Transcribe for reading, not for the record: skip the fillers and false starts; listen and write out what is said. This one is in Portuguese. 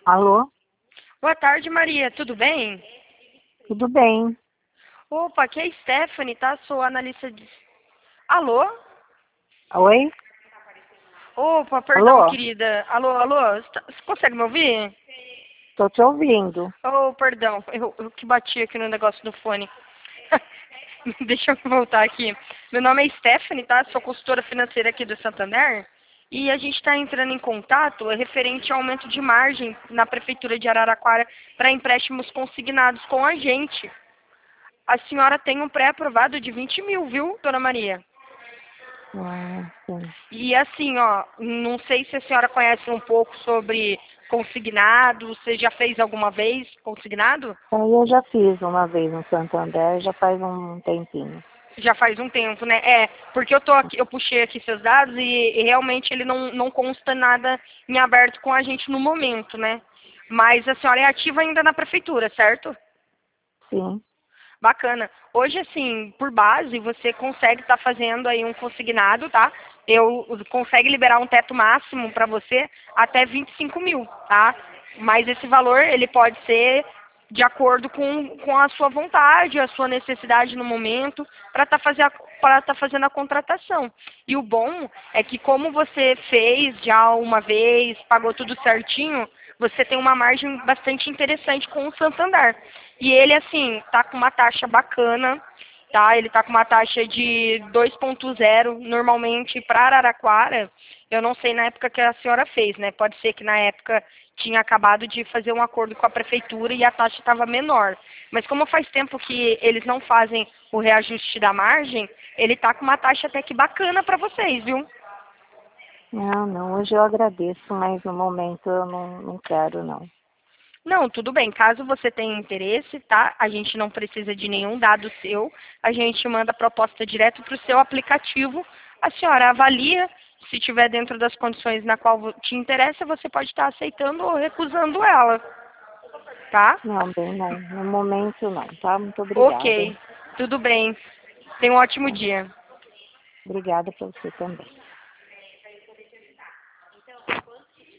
Alô? Boa tarde, Maria. Tudo bem? Tudo bem? Opa, aqui é a Stephanie, tá? Sou analista de... Alô? Oi? Opa, perdão, Alô? querida. Alô, alô? Você consegue me ouvir? Tô te ouvindo. Oh, perdão. Eu que bati aqui no negócio do fone. Deixa eu voltar aqui. Meu nome é Stephanie, tá? Sou consultora financeira aqui do Santander. E a gente está entrando em contato referente ao aumento de margem na Prefeitura de Araraquara para empréstimos consignados com a gente. A senhora tem um pré-aprovado de 20 mil, viu, dona Maria? Sim. E assim, ó, não sei se a senhora conhece um pouco sobre consignado, você já fez alguma vez consignado? Aí eu já fiz uma vez no Santander, já faz um tempinho. Já faz um tempo, né? É, porque eu tô aqui, eu puxei aqui seus dados e realmente ele não consta nada em aberto com a gente no momento, né? Mas a senhora é ativa ainda na prefeitura, certo? Sim. Bacana. Hoje, assim, por base, você consegue estar fazendo aí um consignado, tá? Eu consegue liberar um teto máximo para você até 25 mil, tá? Mas esse valor, ele pode ser de acordo com a sua vontade, a sua necessidade no momento, para estar fazendo a contratação. E o bom é que como você fez já uma vez, pagou tudo certinho, você tem uma margem bastante interessante com o Santander. E ele, assim, tá com uma taxa bacana, tá? Ele tá com uma taxa de 2,0. Normalmente, para Araraquara, eu não sei na época que a senhora fez, né? Pode ser que na época tinha acabado de fazer um acordo com a prefeitura e a taxa estava menor. Mas como faz tempo que eles não fazem o reajuste da margem, ele tá com uma taxa até que bacana para vocês, viu? Não, não, hoje eu agradeço, mas no momento eu não quero, não. Não, tudo bem. Caso você tenha interesse, tá? A gente não precisa de nenhum dado seu. A gente manda a proposta direto para o seu aplicativo. A senhora avalia. Se estiver dentro das condições na qual te interessa, você pode estar aceitando ou recusando ela, tá? Não, bem, não. No momento não, tá? Muito obrigada. Ok, tudo bem. Tenha um ótimo Tá? dia. Obrigada para você também.